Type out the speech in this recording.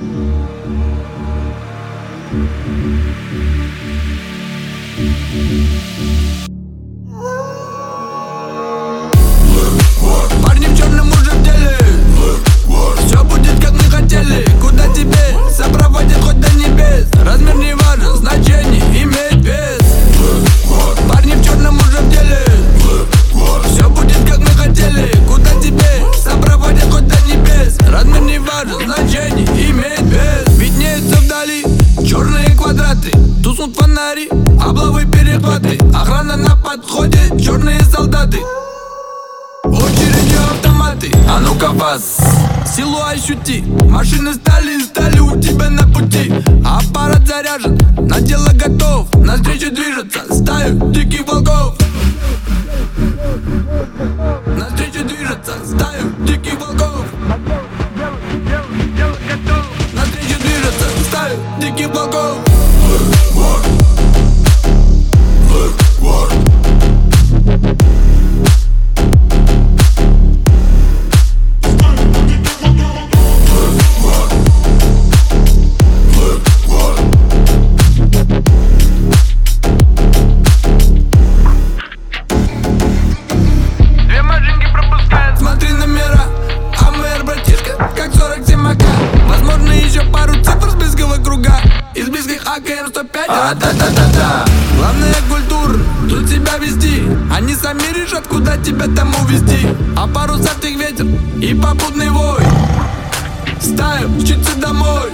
Парни в черном уже в деле. Все будет как мы хотели. Куда тебе сопроводит хоть до небес. Размер не важен, значение имеет вес. Парни в черном уже в деле. Все будет как мы хотели. Куда тебе сопроводит хоть до небес. Размер не важен, значение имеет вес. Виднеются вдали черные квадраты. Туснут фонари, облавы, перехваты. Охрана на подходе, черные солдаты. Очередью автоматы, а ну-ка вас силу ощути. Машины стали у тебя на пути. Аппарат заряжен, на дело готов. Навстречу движется стаю диких волков. Навстречу движется стаю диких волков. Навстречу движется стаю диких волков. Смотри номера, АМР, братишка, как 47 АК. Возможно еще пару цифр с близкого круга. Из близких АКМ-105. Да-да-да-да. Главное культура, тут себя вести. Они сами решат, куда тебя там увезти. А пару сартых ветер и попутный вой. Стаю мчится домой.